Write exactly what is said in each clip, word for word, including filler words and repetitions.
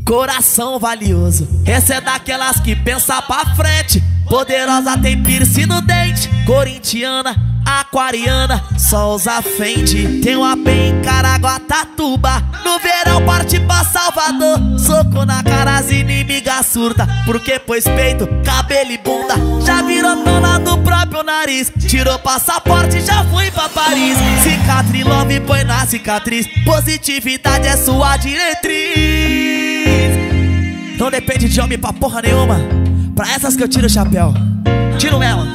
Coração valioso, essa é daquelas que pensa pra frente. Poderosa, tem piercing no dente. Corintiana, aquariana, só usa Fendi. Tem uma bem em Caraguatatuba. No verão parte pra Salvador. Soco na cara, as inimigas surta. Porque pôs peito, cabelo e bunda. Já virou dona do próprio nariz. Tirou passaporte, já fui pra Paris. Cicatriz, love, põe na cicatriz. Positividade é sua diretriz. Não depende de homem pra porra nenhuma. Pra essas que eu tiro o chapéu. Tiro mesmo.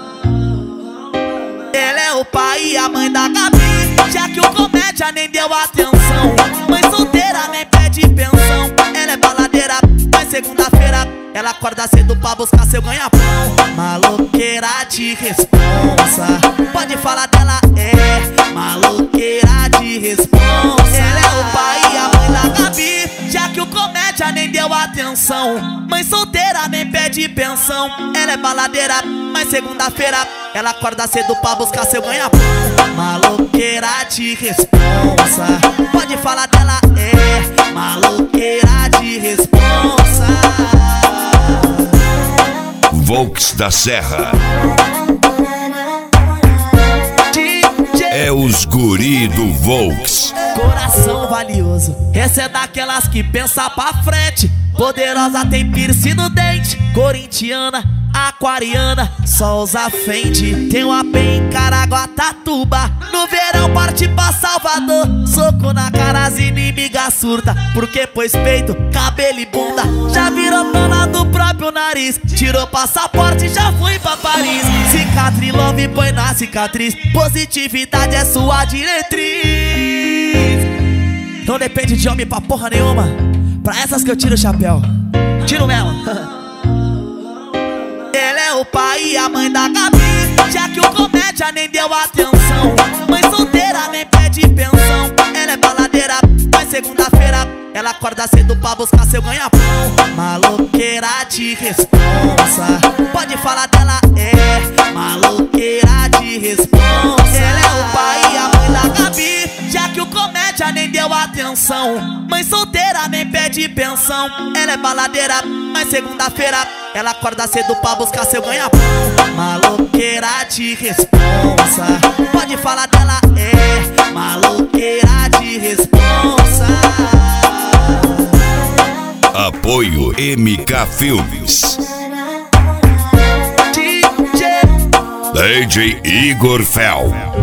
Ela é o pai e a mãe da Gabi. Já que o comédia nem deu atenção. Mãe solteira nem pede pensão. Ela é baladeira, mas segunda-feira ela acorda cedo pra buscar seu ganha-pão. Maloqueira de responsa. Pode falar dela, é maloqueira de responsa. Ela é o pai e a mãe da Gabi. Já que o comédia nem deu atenção. Mãe solteira nem pede pensão. Ela é baladeira, mas segunda-feira ela acorda cedo pra buscar seu ganha-pão. Maloqueira de responsa. Pode falar dela, é maloqueira de responsa. Volks da Serra. É os guri do Volks. Coração valioso, essa é daquelas que pensa pra frente. Poderosa, tem piercing no dente. Corintiana, aquariana, só usa Fendi. Tem uma bem em Caraguatatuba. No verão parte pra Salvador. Soco na cara, as inimigas surta. Porque pôs peito, cabelo e bunda. Já virou dona do próprio nariz. Tirou passaporte, já fui pra Paris. Cicatriz, love, põe na cicatriz. Positividade é sua diretriz. Não depende de homem pra porra nenhuma. Pra essas que eu tiro o chapéu. Tiro mesmo. Ela é o pai e a mãe da Gabi. Já que o comédia nem deu atenção. Mãe solteira nem pede pensão. Ela é baladeira, mas segunda-feira ela acorda cedo pra buscar seu ganha-pão. Maloqueira de responsa. Pode falar dela, é maloqueira de responsa. Ela é o pai e a mãe da Gabi. Já que o comédia nem deu atenção. Mãe solteira nem pede pensão. Ela é baladeira, mas segunda-feira ela acorda cedo pra buscar seu ganha-pão. Maloqueira de responsa. Pode falar dela, é maloqueira de responsa. Apoio M K Filmes. D J D J Igor Fel.